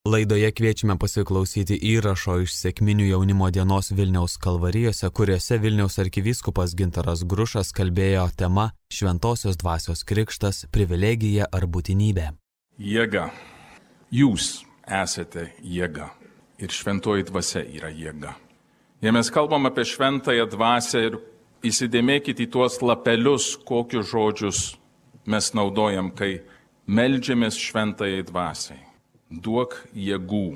Laidoje kviečiame pasiklausyti įrašo iš Sekminių jaunimo dienos Vilniaus Kalvarijose, kuriuose Vilniaus arkivyskupas Gintaras Grušas kalbėjo tema Šventosios dvasios krikštas, privilegija ar būtinybė. Jėga. Jūs esate jėga ir šventoji dvasia yra jėga. Jei mes kalbam apie šventąją dvasią ir įsidėmėkite į tuos lapelius, kokius žodžius mes naudojam, kai meldžiamės šventajai dvasiai. Duok jėgų,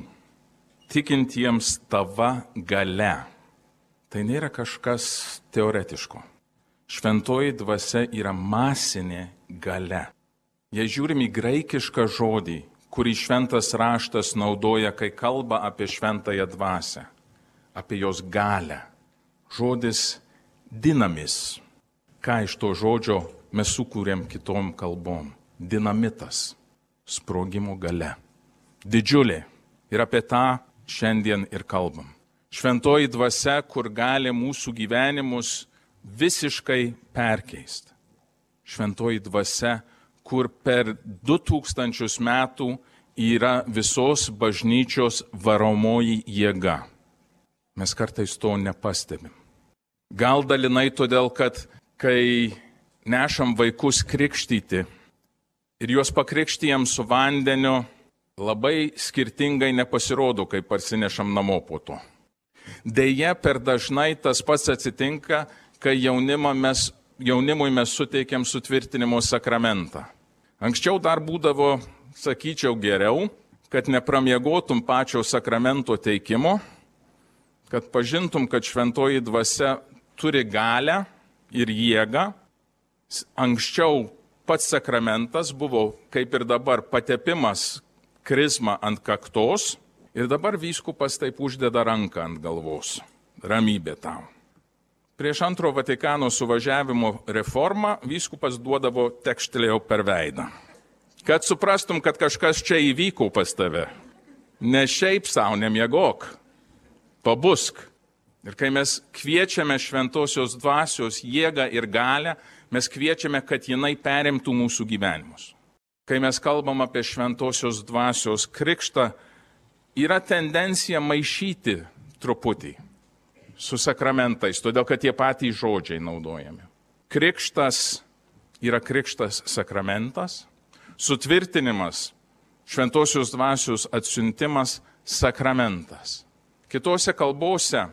tikintiems tava galia. Tai nėra kažkas teoretiško. Šventoji dvasia yra masinė galia. Jei žiūrim į graikišką žodį, kurį šventas raštas naudoja, kai kalba apie šventąją dvasią, apie jos galę, žodis dinamis. Ką iš to žodžio mes sukūrėm kitom kalbom? Dinamitas, sprogimo galia. Didžiulė. Ir apie tą šiandien ir kalbam. Šventoji dvasia, kur gali mūsų gyvenimus visiškai perkeisti. Šventoji dvasia, kur per 2000 metų yra visos bažnyčios varomoji jėga. Mes kartais to nepastebim. Gal dalinai todėl, kad kai nešam vaikus krikštyti ir juos pakrikštijam su vandeniu, labai skirtingai nepasirodo, kai parsinešam namo po to. Deja, per dažnai tas pats atsitinka, kai jaunimui mes suteikiam sutvirtinimo sakramentą. Anksčiau dar būdavo, sakyčiau, geriau, kad nepramiegotum pačio sakramento teikimo, kad pažintum, kad šventoji dvasia turi galę ir jėgą. Anksčiau pats sakramentas buvo, kaip ir dabar, patepimas krizma ant kaktos ir dabar vyskupas taip uždeda ranką ant galvos. Ramybė tau. Prieš antro Vatikano suvažiavimo reformą vyskupas duodavo tekštelėjau per veidą. Kad suprastum, kad kažkas čia įvyko pas tave. Ne šiaip savo nemiegok. Pabusk. Ir kai mes kviečiame šventosios dvasios jėgą ir galę, mes kviečiame, kad jinai perimtų mūsų gyvenimus. Kai mes kalbam apie šventosios dvasios krikštą, yra tendencija maišyti truputį su sakramentais, todėl kad tie patys žodžiai naudojami. Krikštas yra krikštas sakramentas, sutvirtinimas, šventosios dvasios atsiuntimas sakramentas. Kitose kalbose,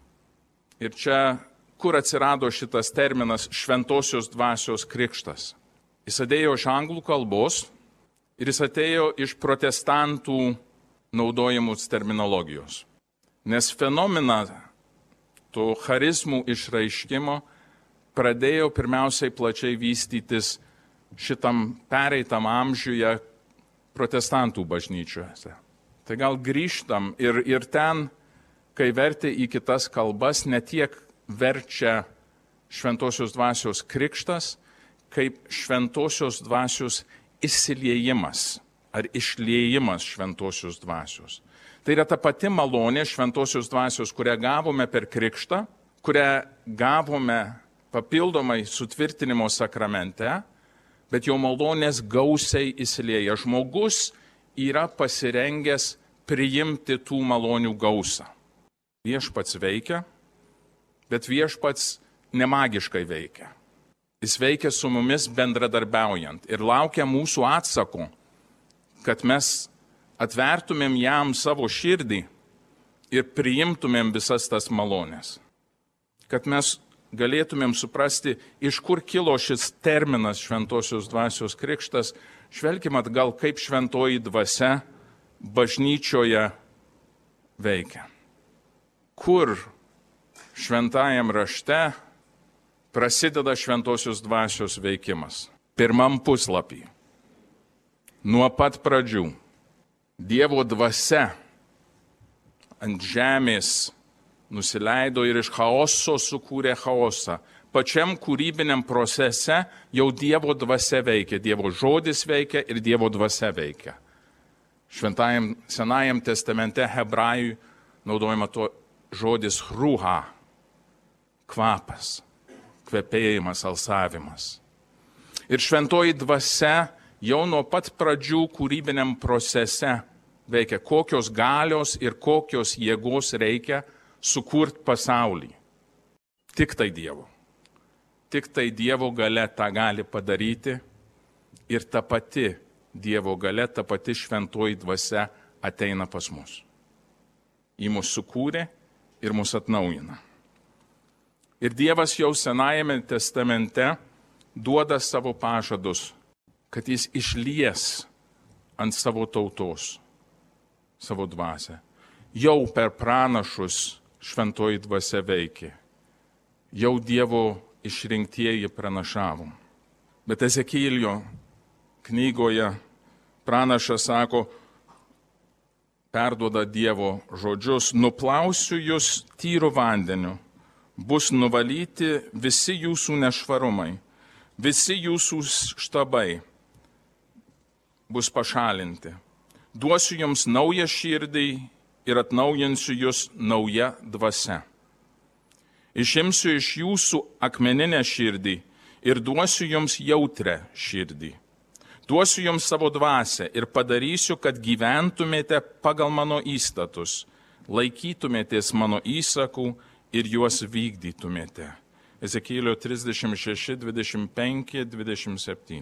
ir čia, kur atsirado šitas terminas šventosios dvasios krikštas, jis atėjo iš anglų kalbos ir jis atėjo iš protestantų naudojamos terminologijos. Nes fenomeną to charizmų išraiškimo pradėjo pirmiausiai plačiai vystytis šitam pereitam amžiuje protestantų bažnyčiose. Tai gal grįžtam ir ten, kai vertė į kitas kalbas, ne tiek verčia šventosios dvasios krikštas, kaip šventosios dvasios įsiliejimas ar išliejimas šventosios dvasios. Tai yra ta pati malonė šventosios dvasios, kurią gavome per krikštą, kurią gavome papildomai sutvirtinimo sakramente, bet jo malonės gausiai įsilieja. Žmogus yra pasirengęs priimti tų malonių gausą. Viešpats veikia, bet viešpats nemagiškai veikia. Jis veikia su mumis bendradarbiaujant ir laukia mūsų atsako, kad mes atvertumėm jam savo širdį ir priimtumėm visas tas malonės. Kad mes galėtumėm suprasti, iš kur kilo šis terminas šventosios dvasios krikštas, žvelkim atgal, kaip šventoji dvasia bažnyčioje veikia. Kur šventajam rašte prasideda šventosios dvasios veikimas? Pirmam puslapį. Nuo pat pradžių. Dievo dvasia ant žemės nusileido ir iš chaoso sukūrė chaosą. Pačiam kūrybiniam procese jau Dievo dvasia veikia, Dievo žodis veikia ir Dievo dvasia veikia. Šventajam Senajam testamente hebrajui naudojama to žodis ruha, kvapas, kvepėjimas, alsavimas. Ir šventoji dvasia jau nuo pat pradžių kūrybiniam procese veikia, kokios galios ir kokios jėgos reikia sukurti pasaulį. Tik tai Dievo. Tik tai Dievo galia tą gali padaryti ir ta pati Dievo galia, ta pati šventoji dvasia ateina pas mus. Ji mus sukūrė ir mus atnaujina. Ir Dievas jau Senajame testamente duoda savo pažadus, kad jis išlies ant savo tautos, savo dvasią. Jau per pranašus šventoji dvasia veikė. Jau Dievo išrinktieji pranašavo. Bet Ezekijelio knygoje pranašas sako, perduoda Dievo žodžius, nuplausiu jūs tyru vandeniu, bus nuvalyti visi jūsų nešvarumai, visi jūsų štabai bus pašalinti. Duosiu jums naują širdį ir atnaujinsiu jūs nauja dvasia. Išimsiu iš jūsų akmeninę širdį ir duosiu jums jautrę širdį. Duosiu jums savo dvasią ir padarysiu, kad gyventumėte pagal mano įstatus, laikytumėtės mano įsakų ir juos vykdytumėte. Ezekijelio 36, 25, 27.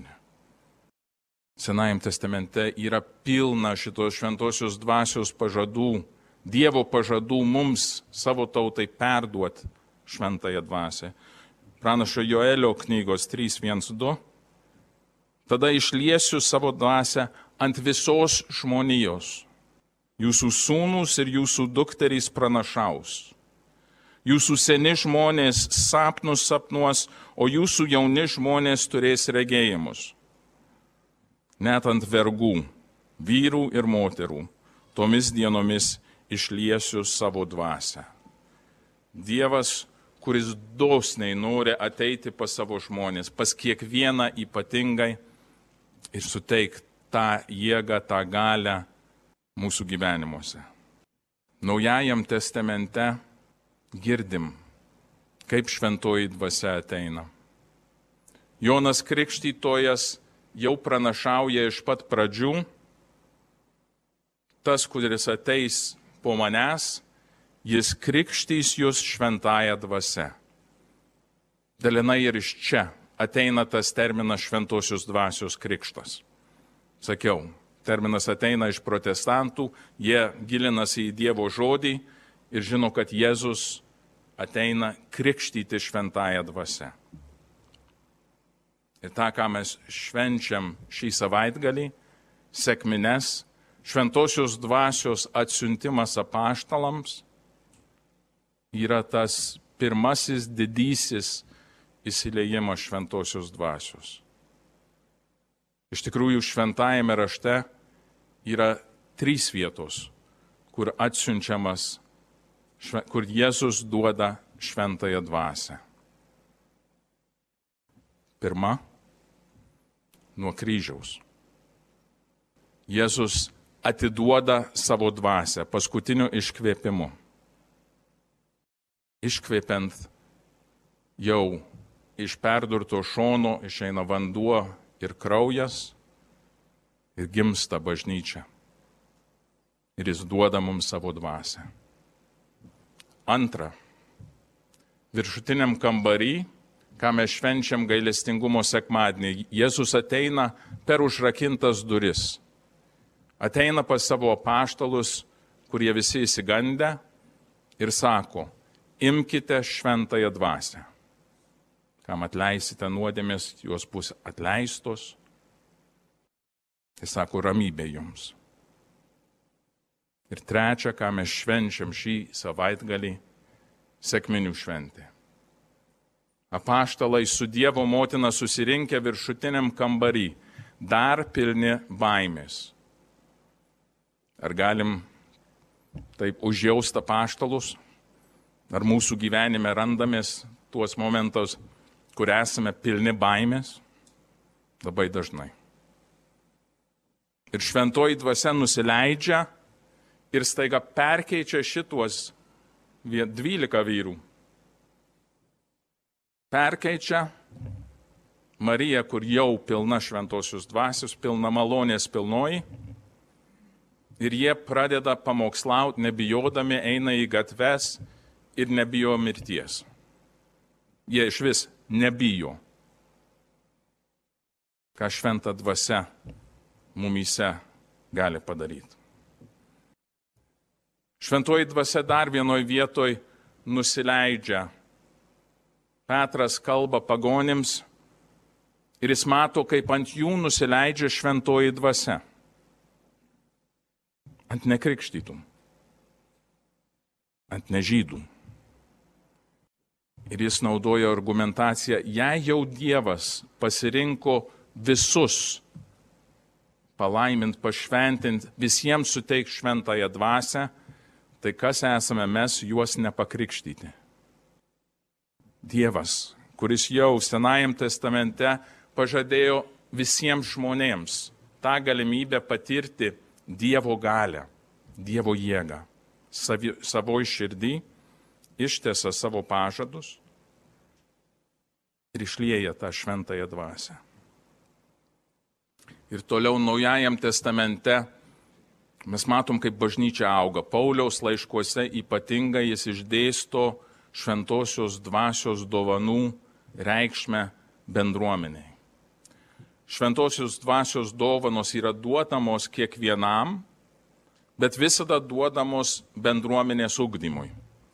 Senajame testamente yra pilna šitos šventosios dvasios pažadų, Dievo pažadų mums savo tautai perduoti šventąją dvasią. Pranašo Joelio knygos 3:1-2. Tada išliesiu savo dvasią ant visos žmonijos. Jūsų sūnūs ir jūsų dukterys pranašaus. Jūsų seni žmonės sapnus sapnuos, o jūsų jauni žmonės turės regėjimus. Net ant vergų, vyrų ir moterų, tomis dienomis išliesiu savo dvasią. Dievas, kuris dosniai nori ateiti pas savo žmonės, pas kiekvieną ypatingai ir suteikti tą jėgą, tą galią mūsų gyvenimuose. Naujajam testamente girdim, kaip šventoji dvasia ateina. Jonas Krikštytojas jau pranašauja iš pat pradžių, tas, kuris ateis po manęs, jis krikštys jūs šventąja dvasia. Dalinai ir iš čia ateina tas terminas šventosios dvasios krikštas. Sakiau, terminas ateina iš protestantų, jie gilinasi į Dievo žodį ir žino, kad Jėzus ateina krikštyti šventąja dvasia. Ir tą, ką mes švenčiam šį savaitgalį, sekmines, šventosios dvasios atsiuntimas apaštalams, yra tas pirmasis didysis įsiliejimas šventosios dvasios. Iš tikrųjų, šventajame rašte yra 3 vietos, kur atsiunčiamas, kur Jėzus duoda šventąją dvasią. Pirma, nuo kryžiaus. Jėzus atiduoda savo dvasią paskutiniu iškvėpimu. Iškvėpiant jau iš perdurto šono išeina vanduo ir kraujas ir gimsta bažnyčia. Ir jis duoda mums savo dvasią. Antra, viršutiniam kambarį, ką mes švenčiam gailestingumo sekmadienį, Jėzus ateina per užrakintas duris. Ateina pas savo apaštalus, kurie visi išsigandę ir sako, imkite šventąją dvasią. Kam atleisite nuodėmės, jos bus atleistos. Tai sako, ramybė jums. Ir trečia, ką mes švenčiam šį savaitgalį, sekminių šventė. Apaštalai su Dievo motina susirinkę viršutiniam kambarį, dar pilni baimės. Ar galim taip užjausti apaštalus? Ar mūsų gyvenime randamės tuos momentus, kur esame pilni baimės? Labai dažnai. Ir šventoji dvasia nusileidžia ir staiga perkeičia šituos 12 vyrų. Perkeičia Mariją, kur jau pilna šventosios dvasios, pilna malonės pilnoji. Ir jie pradeda pamokslauti, nebijodami, eina į gatves ir nebijo mirties. Jie iš vis nebijo. Ką šventa dvasia mumyse gali padaryti. Šventoji dvasia dar vienoj vietoj nusileidžia. Petras kalba pagonims ir jis mato, kaip ant jų nusileidžia šventoji dvasia. Ant nekrikštytų, ant nežydų. Ir jis naudoja argumentaciją, jei jau Dievas pasirinko visus palaimint, pašventint, visiems suteik šventąją dvasią, tai kas esame mes juos nepakrikštyti? Dievas, kuris jau Senajam testamente pažadėjo visiems žmonėms tą galimybę patirti Dievo galę, Dievo jėgą, savoj širdį, ištesa savo pažadus ir išlieja tą šventąją dvasią. Ir toliau Naujajam testamente mes matom, kaip bažnyčia auga. Pauliaus laiškuose ypatingai jis išdėsto šventosios dvasios dovanų reikšmę bendruomeniai. Šventosios dvasios dovanos yra duodamos kiekvienam, bet visada duodamos bendruomenės ugdymui.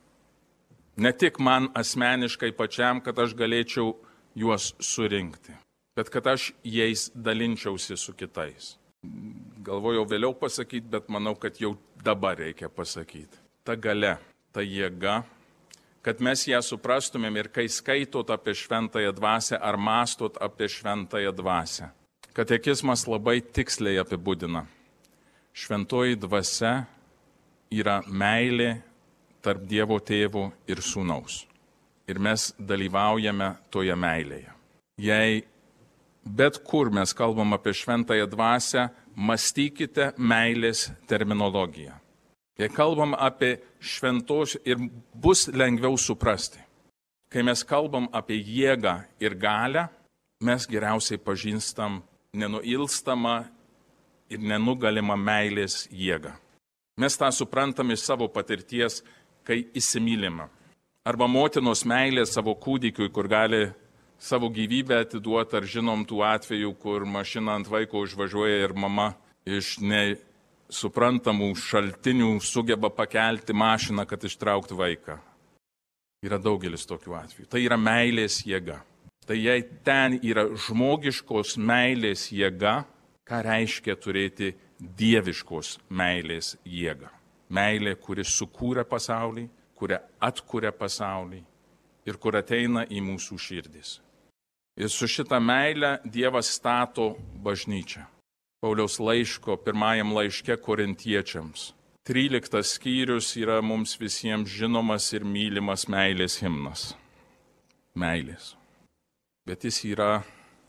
Ne tik man asmeniškai pačiam, kad aš galėčiau juos surinkti, bet kad aš jais dalinčiausi su kitais. Galvojau vėliau pasakyti, bet manau, kad jau dabar reikia pasakyti. Ta galia, ta jėga, kad mes ją suprastumėm ir kai skaitot apie šventąją dvasią ar mąstot apie šventąją dvasią. Katekizmas labai tiksliai apibūdina. Šventoji dvasia yra meilė tarp Dievo Tėvo ir Sūnaus. Ir mes dalyvaujame toje meilėje. Jei bet kur mes kalbam apie šventąją dvasią, mąstykite meilės terminologiją. Jei kalbam apie šventos ir bus lengviau suprasti. Kai mes kalbam apie jėgą ir galią, mes geriausiai pažįstam nenuilstamą ir nenugalimą meilės jėgą. Mes tą suprantam iš savo patirties, kai įsimylime. Arba motinos meilė savo kūdikiui, kur gali savo gyvybę atiduoti, ar žinom tų atvejų, kur mašina ant vaiko užvažiuoja ir mama iš nesuprantamų šaltinių sugeba pakelti mašiną, kad ištraukti vaiką. Yra daugelis tokių atvejų. Tai yra meilės jėga. Tai jei ten yra žmogiškos meilės jėga, ką reiškia turėti dieviškos meilės jėgą? Meilė, kuri sukūrė pasaulį, kuri atkuria pasaulį ir kur ateina į mūsų širdis. Ir su šitą meilę Dievas stato bažnyčią. Pauliaus laiško pirmajam laiške korintiečiams. 13 skyrius yra mums visiems žinomas ir mylimas meilės himnas. Meilės. Bet jis yra,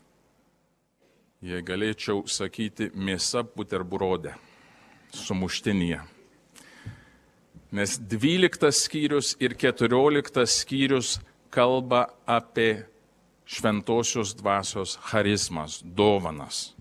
jei galėčiau sakyti, mėsa buterbrode, sumuštinyje. Nes 12 skyrius ir 14 skyrius kalba apie šventosios dvasios charizmas, dovanas.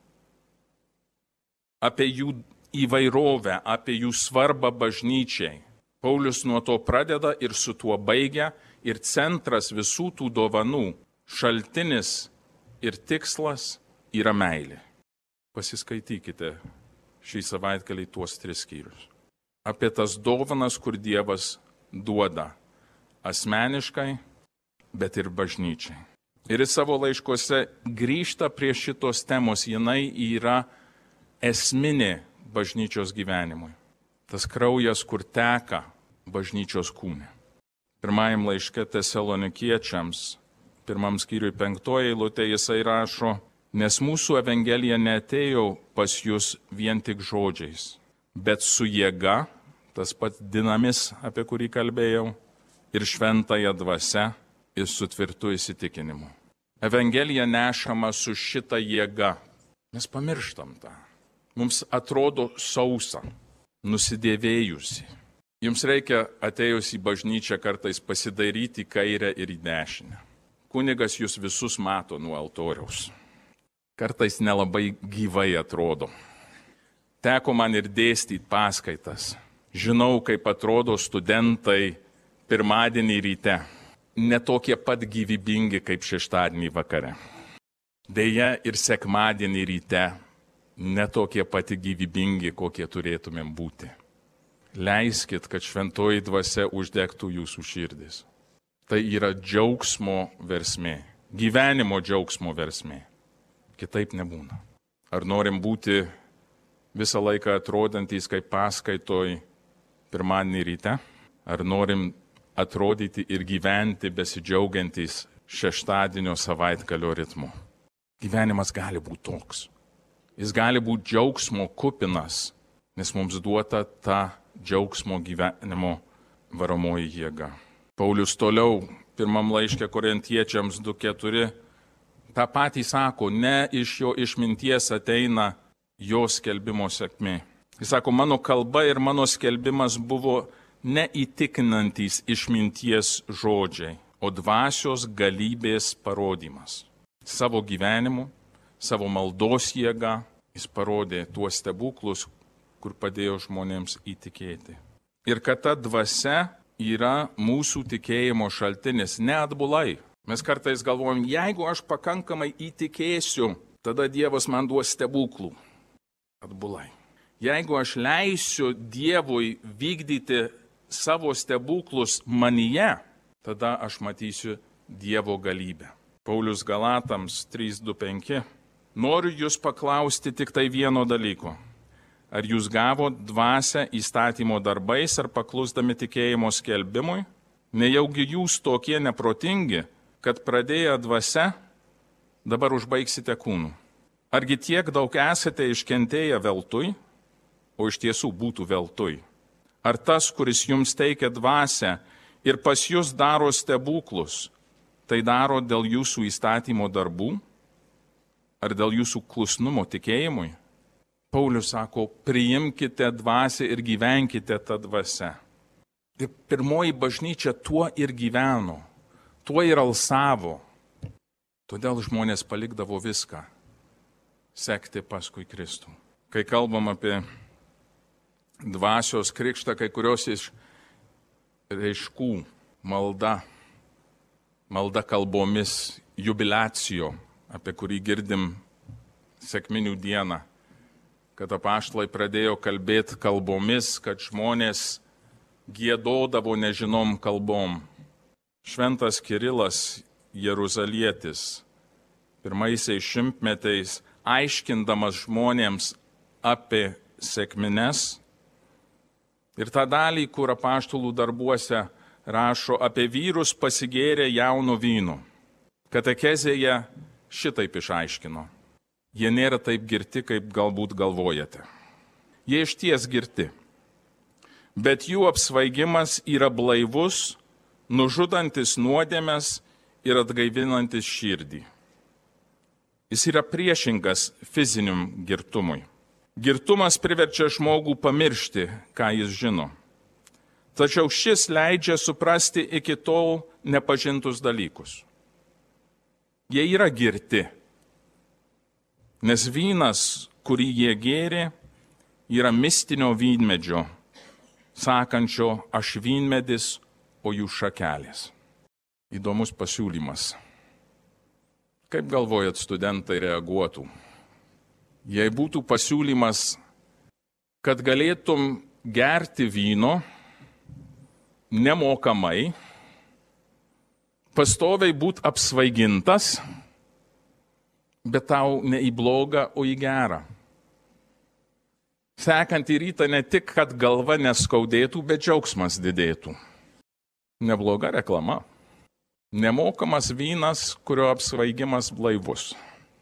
Apie jų įvairovę, apie jų svarbą bažnyčiai. Paulius nuo to pradeda ir su tuo baigia, ir centras visų tų dovanų, šaltinis ir tikslas yra meilė. Pasiskaitykite šį savaitgalį tuos 3 skyrius. Apie tas dovanas, kur Dievas duoda asmeniškai, bet ir bažnyčiai. Ir jis savo laiškuose grįžta prie šitos temos, jinai yra esminė bažnyčios gyvenimui. Tas kraujas, kur teka bažnyčios kūne. Pirmajam laiške Tesalonikiečiams, 1 skyriui 5 eilutė jisai rašo, nes mūsų evangelija neatėjo pas jūs vien tik žodžiais, bet su jėga, tas pats dinamis, apie kurį kalbėjau, ir šventąją dvasia, ir su tvirtu įsitikinimu. Evangelija nešama su šita jėga. Mes pamirštam tą. Mums atrodo sausa, nusidėvėjusi. Jums reikia atėjus į bažnyčią kartais pasidairyti į kairę ir į dešinę. Kunigas jūs visus mato nuo altoriaus. Kartais nelabai gyvai atrodo. Teko man ir dėstyti paskaitas. Žinau, kaip atrodo studentai pirmadienį ryte. Ne tokie pat gyvybingi kaip šeštadienį vakare. Deja, ir sekmadienį ryte ne tokie pati gyvybingi, kokie turėtumėm būti. Leiskit, kad šventoji dvasia uždegtų jūsų širdis. Tai yra džiaugsmo versmė, gyvenimo džiaugsmo versmė. Kitaip nebūna. Ar norim būti visą laiką atrodantys kaip paskaitoj pirmadienį ryte? Ar norim atrodyti ir gyventi besidžiaugiantys šeštadienio savaitgalio ritmu? Gyvenimas gali būti toks. Jis gali būti džiaugsmo kupinas, nes mums duota ta džiaugsmo gyvenimo varomoji jėga. Paulius toliau, pirmam laiške Korintiečiams 2:4, tą patį sako, ne iš jo išminties ateina jo skelbimo sėkmė. Jis sako, mano kalba ir mano skelbimas buvo neįtikinantys išminties žodžiai, o dvasios galybės parodymas. Savo gyvenimu, savo maldos jėga jis parodė tuos stebuklus, kur padėjo žmonėms įtikėti. Ir kad ta dvasia yra mūsų tikėjimo šaltinis, ne atbulai. Mes kartais galvojam, jeigu aš pakankamai įtikėsiu, tada Dievas man duos stebuklų. Atbulai. Jeigu aš leisiu Dievui vykdyti savo stebuklus manyje, tada aš matysiu Dievo galybę. Paulius Galatams 3:2-5. Noriu jūs paklausti tik tai vieno dalyko. Ar jūs gavot dvasią įstatymo darbais ar paklusdami tikėjimo skelbimui? Nejaugi jūs tokie neprotingi, kad pradėję dvasia, dabar užbaigsite kūnu. Argi tiek daug esate iškentėję veltui, o iš tiesų būtų veltui? Ar tas, kuris jums teikia dvasią ir pas jūs daro stebuklus, tai daro dėl jūsų įstatymo darbų ar dėl jūsų klusnumo tikėjimui? Paulius sako, priimkite dvasią ir gyvenkite tą dvasią. Ir pirmoji bažnyčia tuo ir gyveno, tuo ir alsavo. Todėl žmonės palikdavo viską, sekti paskui Kristų. Kai kalbam apie dvasios krikštą, kai kurios iš reiškų malda kalbomis, jubiliacijo, apie kurį girdim sekminių dieną, kad apaštalai pradėjo kalbėti kalbomis, kad žmonės giedodavo nežinom kalbom. Šventas Kirilas Jeruzalietis pirmaisiais šimtmetais aiškindamas žmonėms apie sekmines ir tą dalį, kur apaštalų darbuose rašo apie vyrus pasigėrę jauno vyno. Katekezėje šitaip išaiškino. Jie nėra taip girti, kaip galbūt galvojate. Jie išties girti. Bet jų apsvaigimas yra blaivus, nužudantis nuodėmes ir atgaivinantis širdį. Jis yra priešingas fiziniam girtumui. Girtumas priverčia žmogų pamiršti, ką jis žino. Tačiau šis leidžia suprasti iki tol nepažintus dalykus. Jie yra girti, nes vynas, kurį jie gėrė, yra mistinio vynmedžio, sakančio aš vynmedis, o jų šakelės. Įdomus pasiūlymas. Kaip galvojat, studentai reaguotų? Jei būtų pasiūlymas, kad galėtum gerti vyno nemokamai, pastoviai būt apsvaigintas, bet tau ne į blogą, o į gerą. Sekantį rytą ne tik, kad galva neskaudėtų, bet džiaugsmas didėtų. Nebloga reklama. Nemokamas vynas, kurio apsvaigimas blaivus.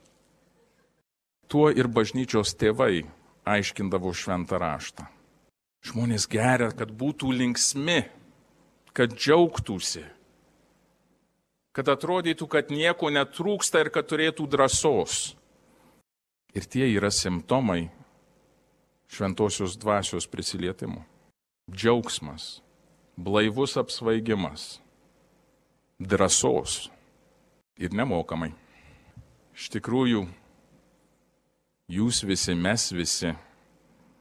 Tuo ir bažnyčios tėvai aiškindavo šventą raštą. Žmonės geria, kad būtų linksmi, kad džiaugtųsi, kad atrodytų, kad nieko netrūksta ir kad turėtų drąsos. Ir tie yra simptomai šventosios dvasios prisilietimo. Džiaugsmas, blaivus apsvaigimas, drąsos ir nemokamai. Iš tikrųjų, jūs visi, mes visi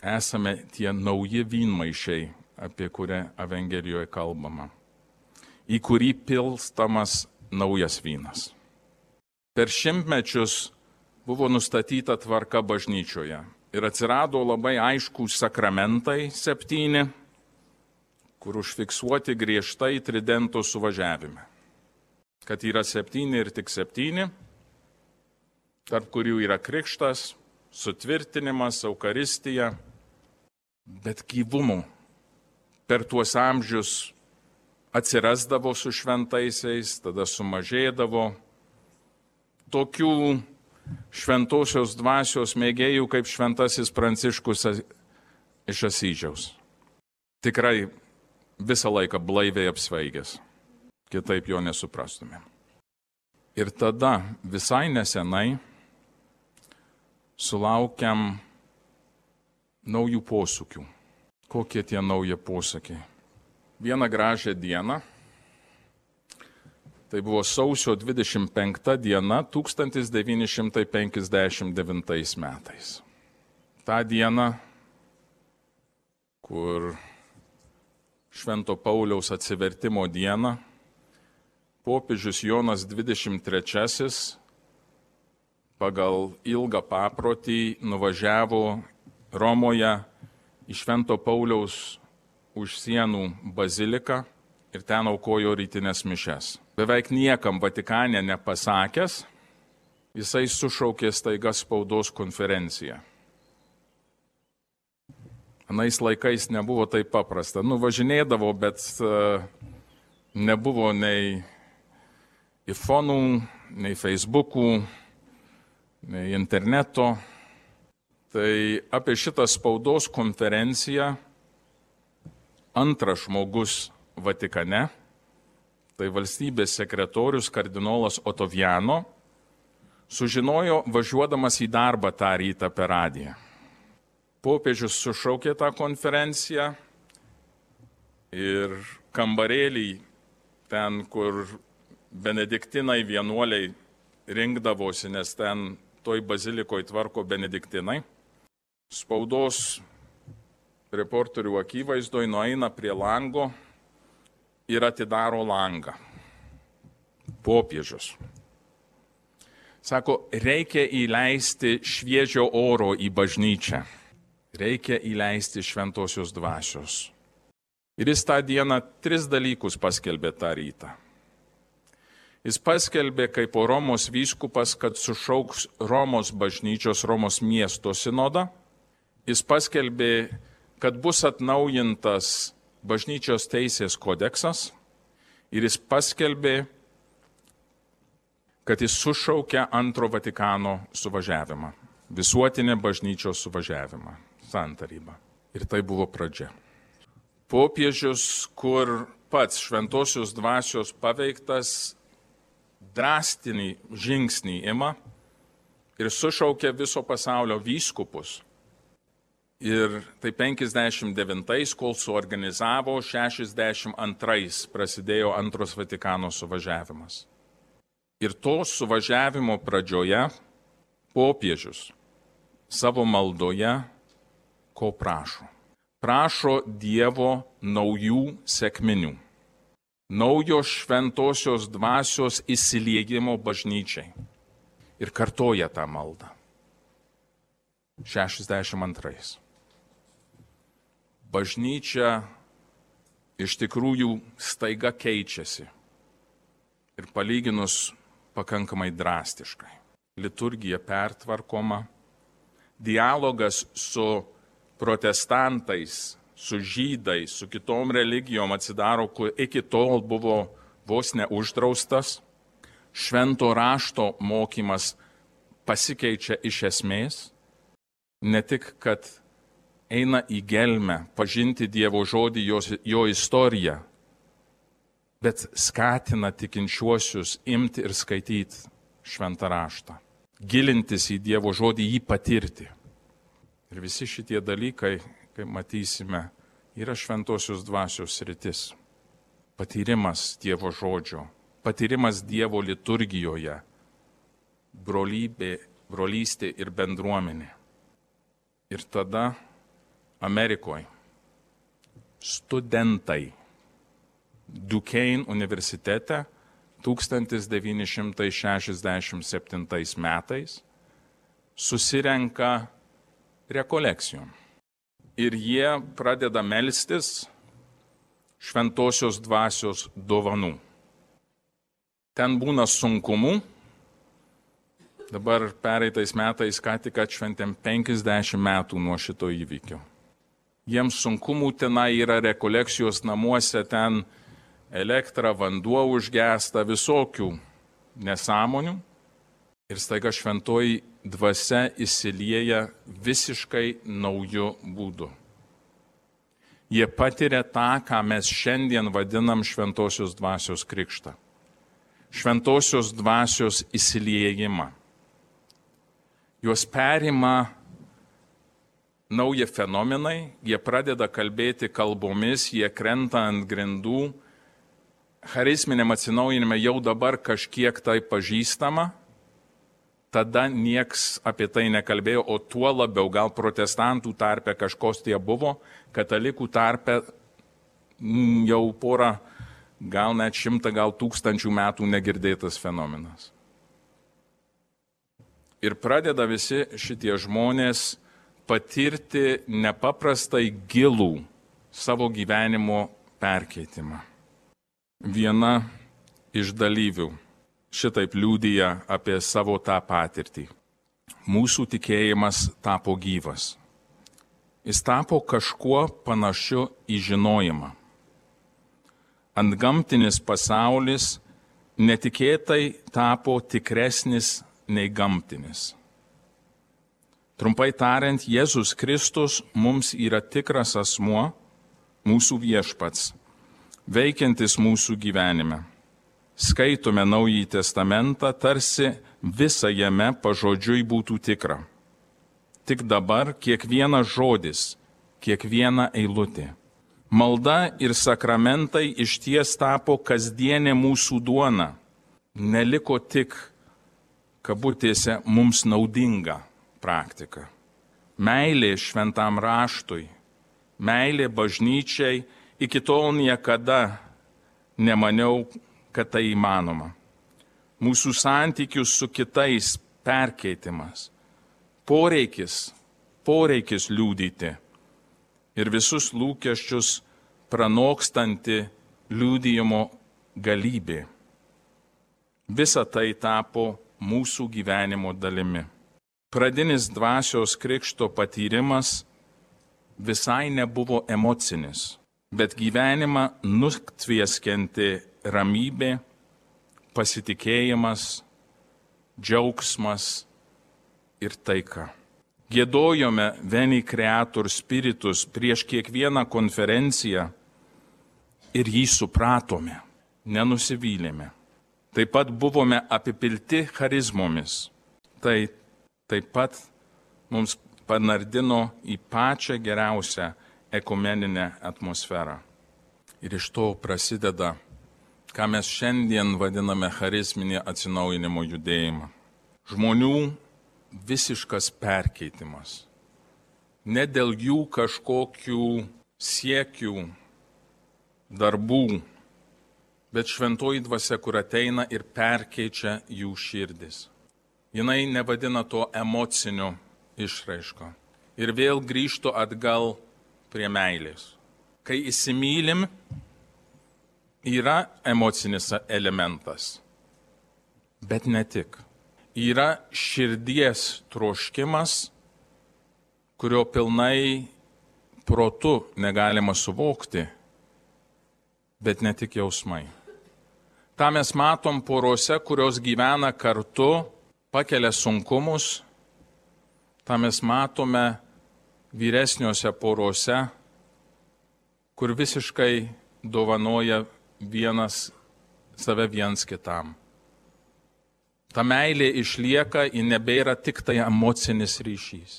esame tie nauji vynmaišiai, apie kurią Evangelijoje kalbama, į kurį pilstamas naujas vynas. Per šimtmečius buvo nustatyta tvarka bažnyčioje ir atsirado labai aiškūs sakramentai 7, kur užfiksuoti griežtai tridento suvažiavime. Kad yra 7 ir tik 7, tarp kurių yra krikštas, sutvirtinimas, eukaristija, bet gyvumo per tuos amžius atsirasdavo su šventaisiais, tada sumažėdavo. Tokių šventosios dvasios mėgėjų kaip šventasis Pranciškus iš Asyžiaus. Tikrai visą laiką blaiviai apsvaigęs, kitaip jo nesuprastume. Ir tada visai nesenai sulaukiam naujų posūkių. Kokie tie nauji posūkiai? Vieną gražią dieną, tai buvo sausio 25 diena 1959 metais. Ta diena, kur Švento Pauliaus atsivertimo diena, popiežius Jonas 23 pagal ilgą paprotį nuvažiavo Romoje į Švento Pauliaus už sienų baziliką ir ten aukojo rytinės mišias. Beveik niekam Vatikane nepasakęs, jisai sušaukė staiga spaudos konferenciją. Anais laikais nebuvo taip paprasta. Nuvažinėdavo, bet nebuvo nei iPhone'ų, nei Facebook'ų, nei interneto. Tai apie šitą spaudos konferenciją antras žmogus Vatikane, tai valstybės sekretorius kardinolas Otoviano, sužinojo važiuodamas į darbą tą rytą per radiją. Popiežius sušaukė tą konferenciją ir kambarėlį ten, kur benediktinai vienuoliai rinkdavosi, nes ten toj bazilikoje tvarko benediktinai, spaudos reporterių akivaizdoj nueina prie lango ir atidaro langą. Popiežius. Sako, reikia įleisti šviežio oro į bažnyčią. Reikia įleisti šventosios dvasios. Ir jis tą dieną 3 dalykus paskelbė tą rytą. Jis paskelbė kaip Romos vyskupas, kad sušauks Romos bažnyčios, Romos miesto sinodą. Jis paskelbė, kad bus atnaujintas bažnyčios teisės kodeksas. Ir jis paskelbė, kad jis sušaukia antro Vatikano suvažiavimą, visuotinę bažnyčios suvažiavimą, santarybą. Ir tai buvo pradžia. Popiežius, kur pats šventosios dvasios paveiktas, drastinį žingsnį ima ir sušaukia viso pasaulio vyskupus. Ir tai 59, kol suorganizavo, 62 prasidėjo antros Vatikano suvažiavimas. Ir to suvažiavimo pradžioje popiežius savo maldoje ko prašo? Prašo Dievo naujų sekminių, naujo šventosios dvasios įsiliejimo bažnyčiai. Ir kartoja tą maldą. 62. Bažnyčia iš tikrųjų staiga keičiasi. Ir palyginus pakankamai drastiškai. Liturgija pertvarkoma, dialogas su protestantais, su žydais, su kitom religijom atsidaro, kur iki tol buvo vos neuždraustas. Švento rašto mokymas pasikeičia iš esmės. Ne tik, kad eina į gelmę pažinti Dievo žodį, jo istoriją, bet skatina tikinčiuosius imti ir skaityti šventą raštą, gilintis į Dievo žodį, jį patirti. Ir visi šitie dalykai, kaip matysime, yra šventosios dvasios sritis. Patyrimas Dievo žodžio, patyrimas Dievo liturgijoje, brolystė ir bendruomenė. Ir tada Amerikoje studentai Duquesne universitete 1967 metais susirenka rekolekcijom. Ir jie pradeda melstis šventosios dvasios dovanų. Ten būna sunkumų. Dabar pereitais metais ką tik atšventėm 50 metų nuo šito įvykio. Jiems sunkumų tenai yra rekolekcijos namuose, ten elektra, vanduo užgesta, visokių nesąmonių. Ir staiga šventoji dvasia įsilieja visiškai naujų būdų. Jie patiria tą, ką mes šiandien vadinam šventosios dvasios krikštą. Šventosios dvasios įsiliejimą. Juos perima nauji fenomenai, jie pradeda kalbėti kalbomis, jie krenta ant grindų. Charizminiam atsinaujinime jau dabar kažkiek tai pažįstama, tada nieks apie tai nekalbėjo, o tuo labiau gal protestantų tarpe kažkos tie buvo, katalikų tarpe jau porą, gal net 100, gal 1000 metų negirdėtas fenomenas. Ir pradeda visi šitie žmonės patirti nepaprastai gilų savo gyvenimo perkeitimą. Viena iš dalyvių šitaip liudija apie savo tą patirtį. Mūsų tikėjimas tapo gyvas. Jis tapo kažkuo panašiu į žinojimą. Antgamtinis pasaulis netikėtai tapo tikresnis nei gamtinis. Trumpai tariant, Jėzus Kristus mums yra tikras asmuo, mūsų viešpats, veikiantis mūsų gyvenime. Skaitome Naująjį testamentą, tarsi visa jame pažodžiui būtų tikra. Tik dabar kiekvienas žodis, kiekviena eilutė. Malda ir sakramentai išties tapo kasdienė mūsų duona. Neliko tik, kabutėse, mums naudinga praktika. Meilė šventam raštui, meilė bažnyčiai, iki tol niekada nemaniau, kad tai įmanoma. Mūsų santykių su kitais perkeitimas, poreikis liudyti ir visus lūkesčius pranokstanti liudijimo galybė. Visa tai tapo mūsų gyvenimo dalimi. Pradinis dvasios krikšto patyrimas visai nebuvo emocinis, bet gyvenimą nutvieskianti ramybė, pasitikėjimas, džiaugsmas ir taika. Giedojome Veni Creator Spiritus prieš kiekvieną konferenciją ir jį supratome, nenusivylėme. Taip pat buvome apipilti charizmomis. Tai taip pat mums panardino į pačią geriausią ekumeninę atmosferą. Ir iš to prasideda, ką mes šiandien vadiname charizminį atsinaujinimo judėjimą. Žmonių visiškas perkeitimas. Ne dėl jų kažkokių siekių, darbų, bet šventoji dvasia, kur ateina ir perkeičia jų širdis. Jinai nevadina to emociniu išraiško. Ir vėl grįžtų atgal prie meilės. Kai įsimylim, yra emocinis elementas, bet ne tik. Yra širdies troškimas, kurio pilnai protu negalima suvokti, bet ne tik jausmai. Ta mes matom porose, kurios gyvena kartu, pakelia sunkumus. Ta mes matome vyresniuose porose, kur visiškai dovanoja vienas save viens kitam. Ta meilė išlieka, ji nebėra tik tai emocinis ryšys.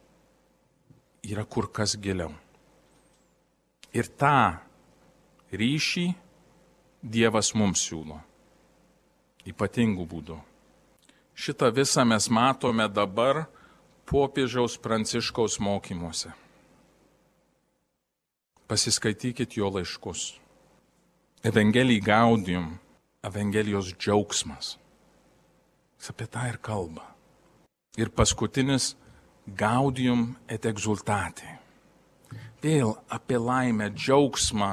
Yra kur kas giliau. Ir tą ryšį Dievas mums siūlo. Ypatingų būdų. Šitą visą mes matome dabar popiežiaus Pranciškaus mokymuose. Pasiskaitykit jo laiškus. Evangelii Gaudium, Evangelijos džiaugsmas. Jis apie tą ir kalba. Ir paskutinis Gaudium et exultate. Vėl apie laimę, džiaugsmą,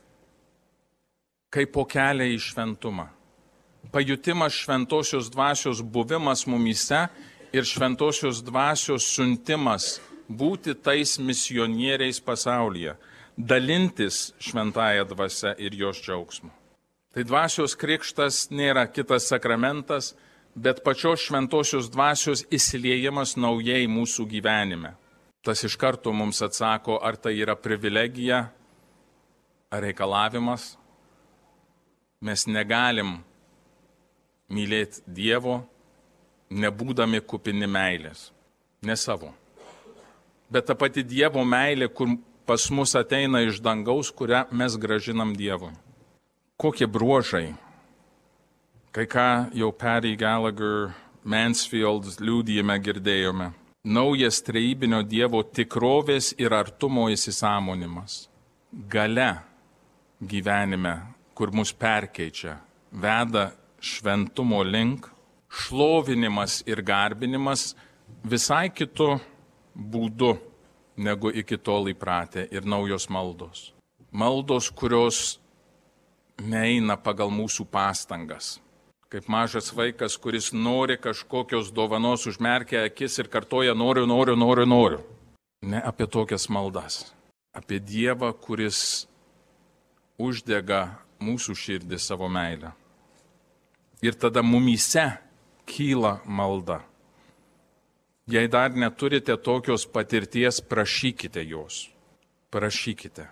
kaip po kelią į šventumą. Pajutimas šventosios dvasios buvimas mumyse ir šventosios dvasios siuntimas būti tais misionieriais pasaulyje, dalintis šventąją dvasią ir jos džiaugsmu. Tai dvasios krikštas nėra kitas sakramentas, bet pačios šventosios dvasios įsiliejimas naujai mūsų gyvenime. Tas iš karto mums atsako, ar tai yra privilegija, ar reikalavimas. Mes negalim mylėti Dievo, nebūdami kupini meilės, ne savo. Bet ta pati Dievo meilė, kur pas mus ateina iš dangaus, kurią mes gražinam Dievui. Kokie bruožai? Kai ką jau Patty Gallagher, Mansfield liudijime girdėjome. Naujas trejybinio Dievo tikrovės ir artumo įsisąmonimas. Galia gyvenime, kur mus perkeičia, veda šventumo link, šlovinimas ir garbinimas visai kitu būdu, negu iki tol įpratę, ir naujos maldos. Maldos, kurios neina pagal mūsų pastangas. Kaip mažas vaikas, kuris nori kažkokios dovanos, užmerkia akis ir kartoja noriu. Ne apie tokias maldas. Apie Dievą, kuris uždega mūsų širdį savo meilę. Ir tada mumyse kyla malda. Jei dar neturite tokios patirties, prašykite jos. Prašykite.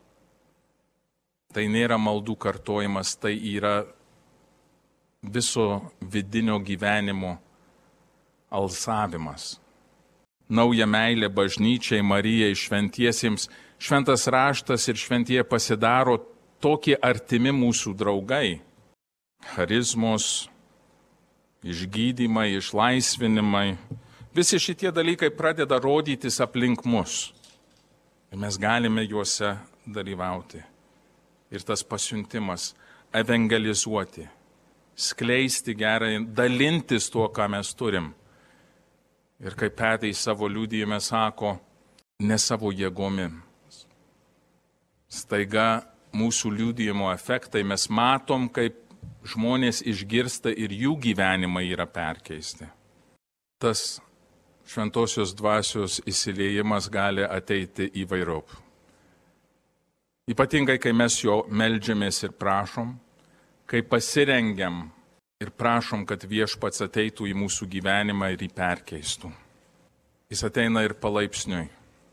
Tai nėra maldų kartojimas, tai yra viso vidinio gyvenimo alsavimas. Nauja meilė bažnyčiai, Marijai, šventiesiems, šventas raštas ir šventie pasidaro tokie artimi mūsų draugai. Charizmos, išgydymai, išlaisvinimai, visi šitie dalykai pradeda rodytis aplink mus. Ir mes galime juose dalyvauti. Ir tas pasiuntimas evangelizuoti, skleisti gerai, dalintis tuo, ką mes turim. Ir kaip Petrai savo liudijime sako, ne savo jėgomis. Staiga mūsų liudijimo efektai mes matom, kaip žmonės išgirsta ir jų gyvenimai yra perkeisti. Tas šventosios dvasios įsiliejimas gali ateiti įvairiop. Ypatingai, kai mes jo meldžiamės ir prašom, kai pasirengiam ir prašom, kad Viešpats ateitų į mūsų gyvenimą ir jį perkeistų. Jis ateina ir palaipsniui.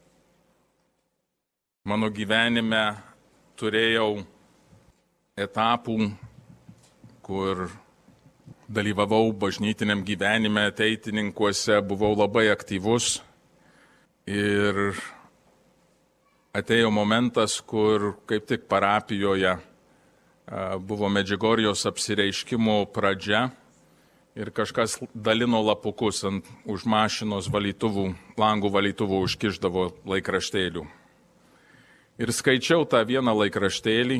Mano gyvenime turėjau etapų, kur dalyvavau bažnytiniam gyvenime, ateitininkuose, buvau labai aktyvus ir atėjo momentas, kur kaip tik parapijoje buvo Medžiugorjės apsireiškimo pradžia ir kažkas dalino lapukus už mašinos valytuvų, langų valytuvų užkišdavo laikraštėlių. Ir skaičiau tą vieną laikraštėlį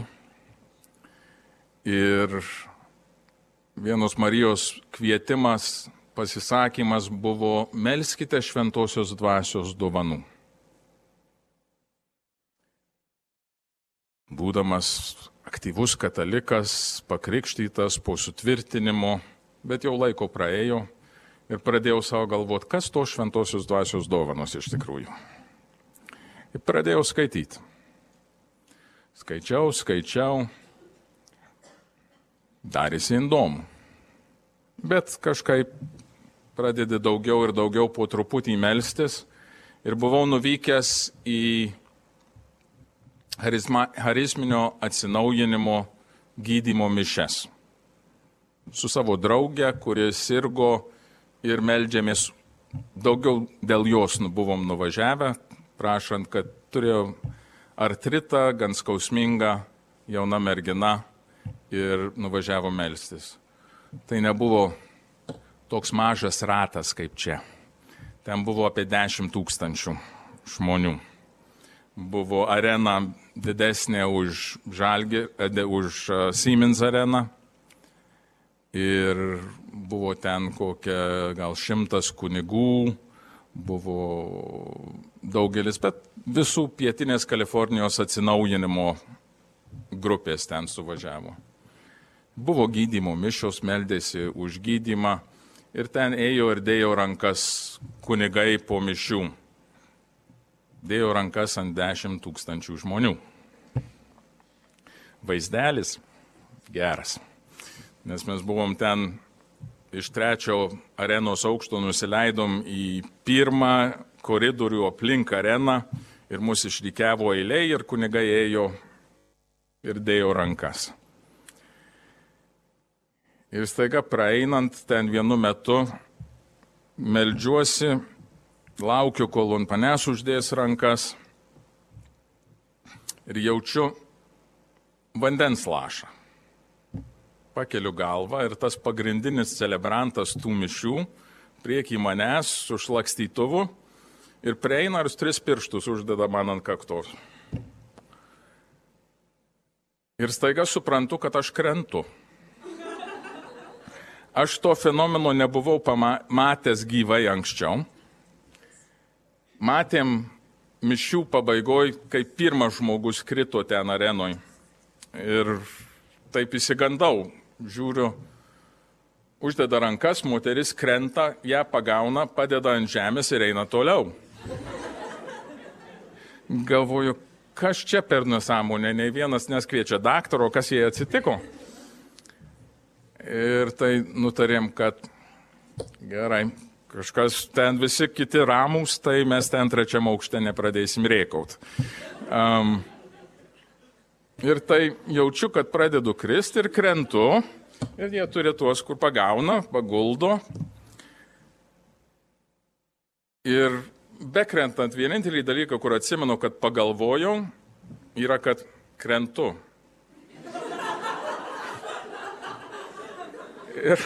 ir vienos Marijos kvietimas, pasisakymas buvo: melskite šventosios dvasios dovanų. Būdamas aktyvus katalikas, pakrikštytas po sutvirtinimo, bet jau laiko praėjo ir pradėjau savo galvoti, kas to šventosios dvasios dovanos iš tikrųjų. Ir pradėjau skaityti. Skaičiau, darėsi įdomu. Bet kažkaip pradedi daugiau ir daugiau po truputį melstis ir buvau nuvykęs į charizminio atsinaujinimo gydymo mišias. Su savo drauge, kuris sirgo ir meldžiamės, daugiau dėl jos buvom nuvažiavę, prašant, kad turėjo artritą, gan skausmingą, jauna mergina ir nuvažiavo melstis. Tai nebuvo toks mažas ratas kaip čia. Ten buvo apie 10 000 žmonių. Buvo arena didesnė už Siemens areną. Ir buvo ten kokia gal 100 kunigų, buvo daugelis, bet visų pietinės Kalifornijos atsinaujinimo grupės ten suvažiavo. Buvo gydymo mišios, meldėsi už gydymą ir ten ėjo ir dėjo rankas kunigai po mišių. Dėjo rankas ant 10 000 žmonių. Vaizdelis geras. Nes mes buvom ten iš 3 arenos aukšto nusileidom į 1 koridorių aplink areną ir mus išrikiavo eiliai ir kunigai ėjo ir dėjo rankas. Ir staiga praeinant ten vienu metu meldžiuosi, laukiu, kol ant manęs uždės rankas ir jaučiu vandens lašą. Pakeliu galvą ir tas pagrindinis celebrantas tų mišių priekį manęs su šlakstytuvu ir prieina ir 3 pirštus uždeda man ant kaktos. Ir staiga suprantu, kad aš krentu. Aš to fenomeno nebuvau matęs gyvai anksčiau. Matėm mišių pabaigoj, kai pirmas žmogus krito ten arenoj. Ir taip įsigandau. Žiūriu, uždeda rankas, moteris krenta, ją pagauna, padeda ant žemės ir eina toliau. Galvoju, kas čia per nesąmonė, nei vienas neskviečia daktaro, kas jai atsitiko. Ir tai nutarėm, kad gerai, kažkas ten visi kiti ramūs, tai mes ten 3 aukšte nepradėsim rėkaut. Ir tai jaučiu, kad pradedu kristi ir krentu, ir jie turi tuos, kur pagauna, paguldo. Ir bekrentant vienintelį dalyką, kur atsimenu, kad pagalvojau, yra, kad krentu. Ir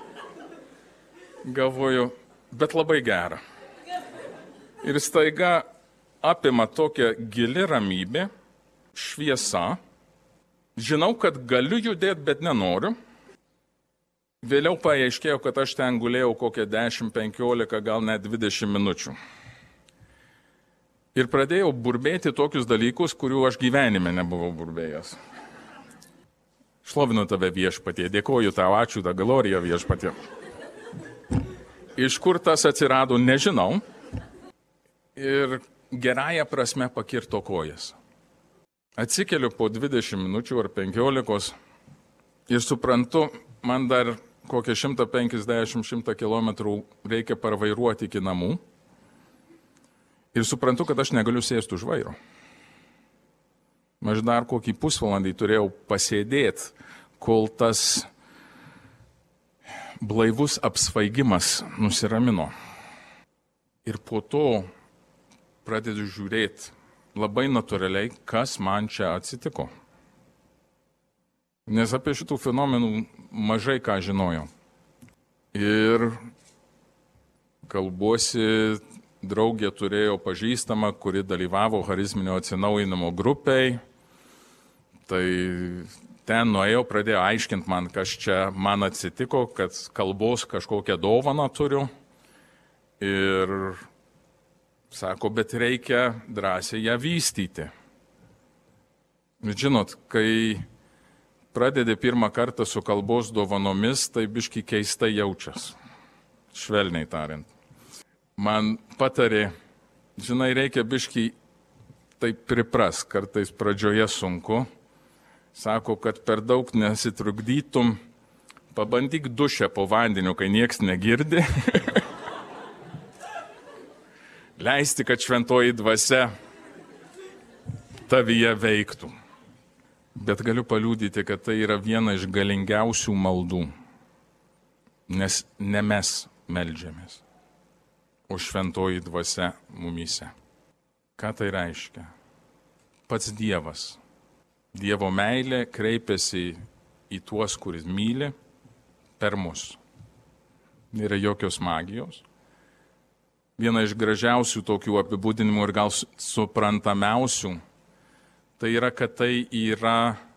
galvoju, bet labai gera. Ir staiga apima tokia gili ramybė, šviesa. Žinau, kad galiu judėti, bet nenoriu. Vėliau paaiškėjo, kad aš ten gulėjau kokią 10, 15, gal net 20 minučių. Ir pradėjau burbėti tokius dalykus, kurių aš gyvenime nebuvau burbėjęs. Šlovinu tave viešpatie, dėkoju tau, ačiū tą gloriją viešpatie. Iš kur tas atsirado, nežinau. Ir gerąją prasme pakirto kojas. Atsikeliu po 20 minučių ar 15 ir suprantu, man dar kokią 150-100 kilometrų reikia parvairuoti iki namų. Ir suprantu, kad aš negaliu sėsti už vairo. Aš dar kokį pusvalandį turėjau pasėdėti, kol tas blaivus apsvaigimas nusiramino. Ir po to pradedu žiūrėti labai natūraliai, kas man čia atsitiko. Nes apie šitų fenomenų mažai ką žinojau. Ir kalbuosi, draugė turėjo pažįstamą, kuri dalyvavo charizminio atsinaujinimo grupiai. Tai ten nuėjau, pradėjo aiškinti man, kas čia man atsitiko, kad kalbos kažkokią dovaną turiu. Ir sako, bet reikia drąsiai ją vystyti. Žinot, kai pradedi pirmą kartą su kalbos dovanomis, tai biški keistai jaučias, švelniai tariant. Man patarė, žinai, reikia biški taip pripras, kartais pradžioje sunku. Sako, kad per daug nesitrukdytum, pabandyk dušę po vandeniu, kai nieks negirdi. Leisti, kad šventoji dvasia tavyje veiktų. Bet galiu paliudyti, kad tai yra viena iš galingiausių maldų, nes ne mes meldžiamės, o šventoji dvasia mumyse. Ką tai reiškia? Pats Dievas, Dievo meilė kreipiasi į tuos, kuris myli, per mus. Nėra jokios magijos. Viena iš gražiausių tokių apibūdinimų ir gal suprantamiausių, Tai yra, kad tai yra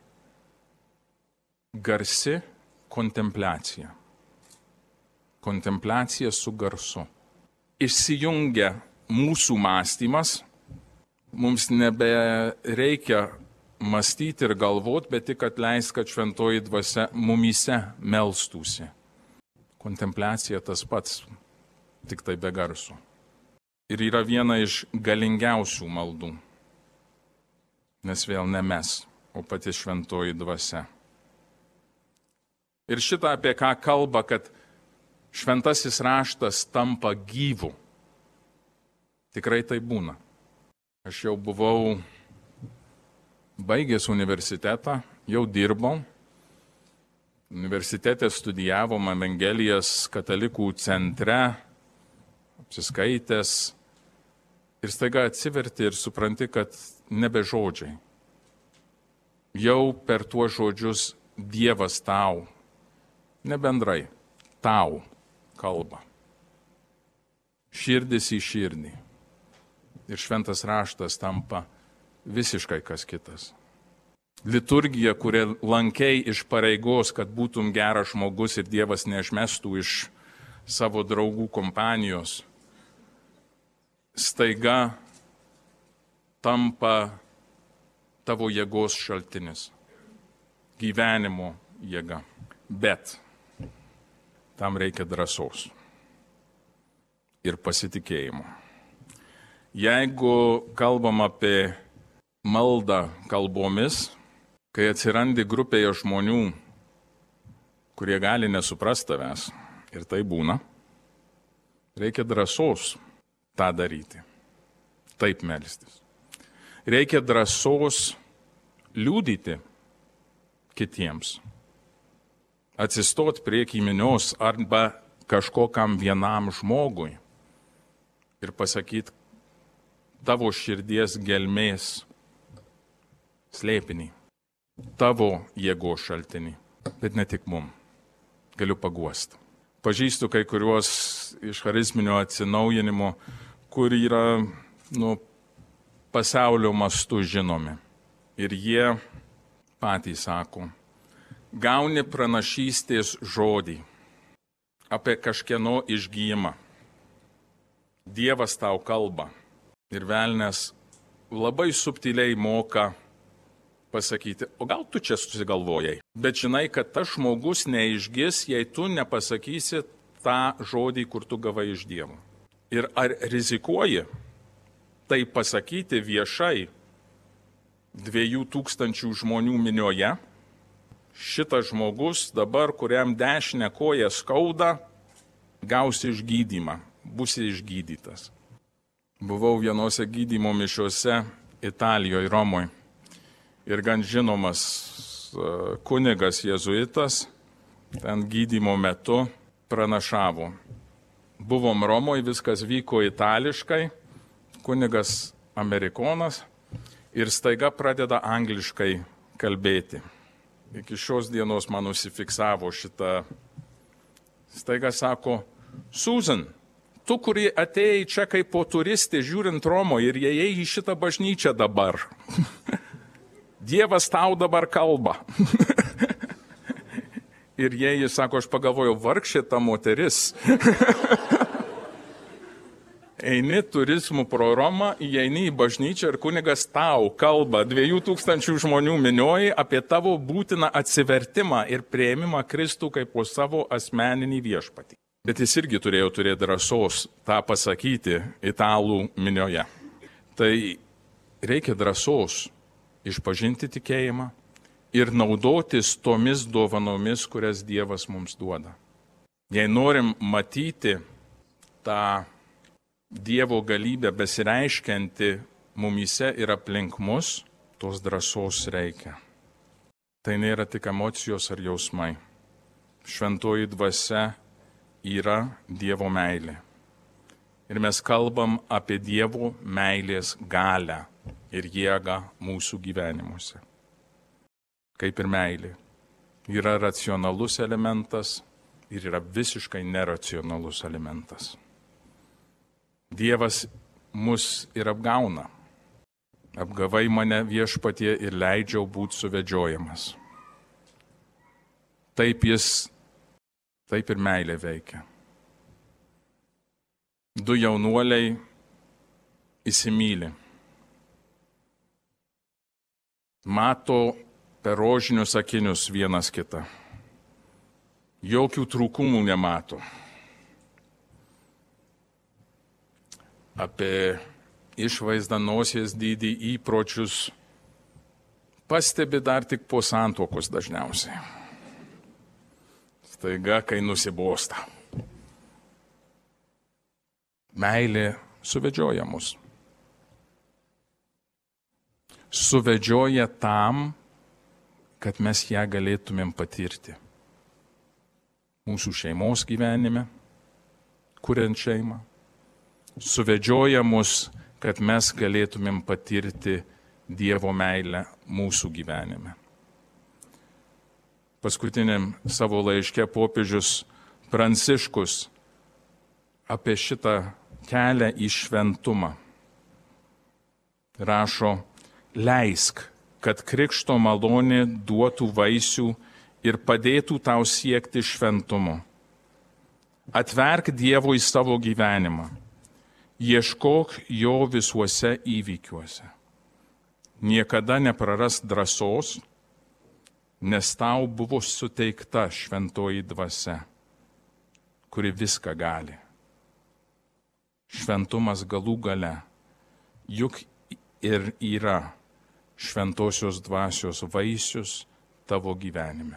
garsi kontempliacija. Kontempliacija su garsu. Išsijungia mūsų mąstymas, mums nebereikia mąstyti ir galvoti, bet tik atleis, kad šventoji dvasia mumyse melstųsi. Kontempliacija tas pats, tik tai be garso. Ir yra viena iš galingiausių maldų, nes vėl ne mes, o pati šventoji dvasia. Ir šitą apie ką kalba, kad šventasis raštas tampa gyvu. Tikrai tai būna. Aš jau buvau baigęs universitetą, jau dirbau. Universitete studijavom Evangelijas katalikų centre, apsiskaitęs. Ir staiga atsiverti ir supranti, kad nebe žodžiai. Jau per tuos žodžius Dievas tau, ne bendrai, tau kalba. Širdis į širdį. Ir šventas raštas tampa visiškai kas kitas. Liturgija, kurią lankei iš pareigos, kad būtum geras žmogus ir Dievas neišmestų iš savo draugų kompanijos, staiga tampa tavo jėgos šaltinis, gyvenimo jėga. Bet tam reikia drąsos ir pasitikėjimo. Jeigu kalbam apie maldą kalbomis, kai atsirandi grupėje žmonių, kurie gali nesuprasti tavęs, ir tai būna, reikia drąsos tą daryti, taip melstis. Reikia drąsos liudyti kitiems, atsistoti prie minios arba kažkokam vienam žmogui ir pasakyti tavo širdies gelmės slėpinį, tavo jėgos šaltinį, bet ne tik mum. Galiu paguosti. Pažįstu kai kuriuos iš charizminio atsinaujinimo, kur yra pasaulio mastu žinomi. Ir jie patys sako, gauni pranašystės žodį apie kažkieno išgijimą. Dievas tau kalba. Ir velnias labai subtiliai moka pasakyti, o gal tu čia susigalvojai. Bet žinai, kad tas žmogus neišgis, jei tu nepasakysi tą žodį, kur tu gavai iš Dievo. Ir ar rizikuoji tai pasakyti viešai 2000 žmonių minioje? Šitas žmogus dabar, kuriam dešinę koją skauda, gaus išgydymą, bus išgydytas. Buvau vienose gydymo mišiuose Italijoje, Romoje. Ir gan žinomas kunigas jėzuitas ten gydymo metu pranašavo. Buvom Romoje, viskas vyko itališkai, kunigas amerikonas ir staiga pradeda angliškai kalbėti. Iki šios dienos man užsifiksavo šitą. Staiga sako, Susan, tu, kuri atėjai čia kaip po turistė žiūrint Romoje ir įėjai į šitą bažnyčią dabar. Dievas tau dabar kalba. Ir jie sako, aš pagalvojau, vargšė ta moteris. Eini turizmų pro Romą, įeini į bažnyčią ir kunigas tau kalba 2000 žmonių minioji apie tavo būtiną atsivertimą ir priėmimą Kristų kaip po savo asmeninį viešpatį. Bet jis irgi turėjo turėti drąsos tą pasakyti italų minioje. Tai reikia drąsos išpažinti tikėjimą ir naudotis tomis dovanomis, kurias Dievas mums duoda. Jei norim matyti tą Dievo galybę besireiškianti mumyse ir aplink mus, tos drąsos reikia. Tai nėra tik emocijos ar jausmai. Šventoji dvasia yra Dievo meilė. Ir mes kalbam apie Dievo meilės galią ir jėgą mūsų gyvenimuose. Kaip ir meilė. Yra racionalus elementas ir yra visiškai neracionalus elementas. Dievas mus ir apgauna. Apgavai mane Viešpatie ir leidžiau būti suvedžiojamas. Taip ir meilė veikia. Du jaunuoliai įsimyli. Mato per rožinius akinius vienas kitą. Jokių trūkumų nemato. Apie išvaizdą, nosies dydį, įpročius pastebi dar tik po santuokos dažniausiai. Staiga, kai nusibosta. Meilė suvedžioja mus. Suvedžioja tam, kad mes ją galėtumėm patirti. Mūsų šeimos gyvenime, kuriant šeimą. Suvedžioja mus, kad mes galėtumėm patirti Dievo meilę mūsų gyvenime. Paskutiniam savo laiške popiežius Pranciškus apie šitą kelią į šventumą rašo: leisk, kad krikšto malonė duotų vaisių ir padėtų tau siekti šventumo. Atverk Dievui savo gyvenimą. Ieškok jo visuose įvykiuose. Niekada neprarask drąsos, nes tau buvo suteikta šventoji dvasia, kuri viską gali. Šventumas galų gale juk ir yra šventosios dvasios vaisius tavo gyvenime.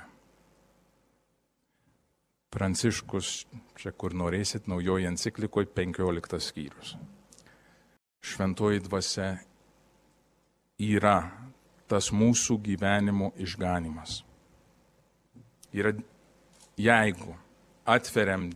Pranciškus, čia kur norėsit, naujoji enciklikoje 15 skyrius. Šventoji dvasia yra tas mūsų gyvenimo išganimas. Ir jeigu atveriam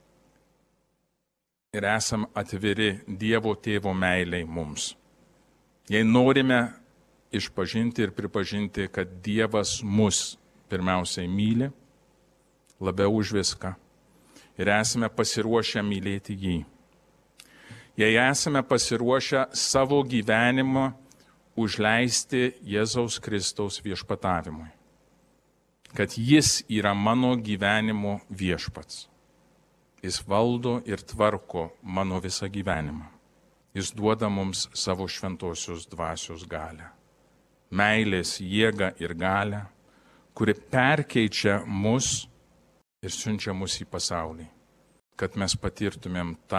ir esam atviri Dievo Tėvo meiliai mums, jei norime išpažinti ir pripažinti, kad Dievas mus pirmiausiai myli, labiau už viską, ir esame pasiruošę mylėti jį. Jei esame pasiruošę savo gyvenimą užleisti Jėzaus Kristaus viešpatavimui, kad jis yra mano gyvenimo viešpats. Jis valdo ir tvarko mano visą gyvenimą. Jis duoda mums savo šventosios dvasios galę, meilės jėgą ir galę, kuri perkeičia mus ir siunčia mus į pasaulį, kad mes patirtumėm tą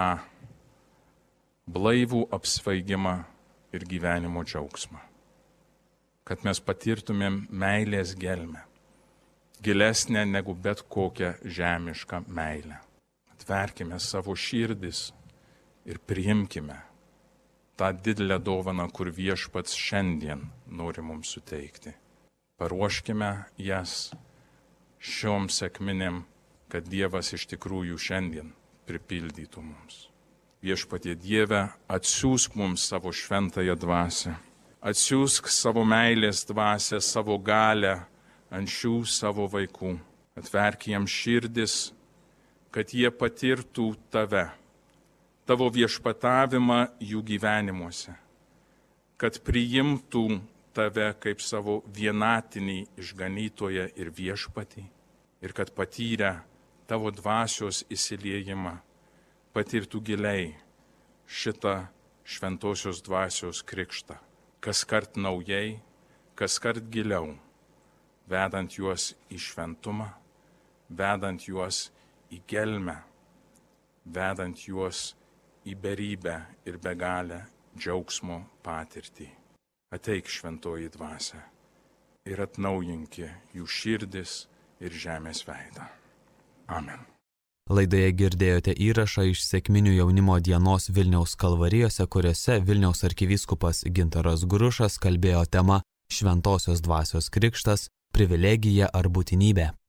blaivų apsvaigimą ir gyvenimo džiaugsmą. Kad mes patirtumėm meilės gelmę, gilesnę negu bet kokią žemišką meilę. Atverkime savo širdis ir priimkime tą didelę dovaną, kur Viešpats šiandien nori mums suteikti. Paruoškime jas šiom sekminėm, kad Dievas iš tikrųjų šiandien pripildytų mums. Viešpatie Dieve, atsiųsk mums savo šventąją dvasią. Atsiųsk savo meilės dvasią, savo galę ant šių savo vaikų. Atverk jiems širdis, kad jie patirtų tave, tavo viešpatavimą jų gyvenimuose, kad priimtų tave kaip savo vienatinį išganytoją ir viešpatį, ir kad patyrę tavo dvasios įsiliejimą patirtų giliai šitą šventosios dvasios krikštą, kaskart naujai, kaskart giliau, vedant juos į šventumą, vedant juos į gelmę, vedant juos į beribę ir begalę džiaugsmo patirtį. Ateik šventoji dvasia ir atnaujinki jų širdis ir žemės veidą. Amen. Laidoje girdėjote įrašą iš sekminių jaunimo dienos Vilniaus Kalvarijose, kuriuose Vilniaus arkivyskupas Gintaras Grušas kalbėjo tema Šventosios dvasios krikštas, privilegija ar būtinybė.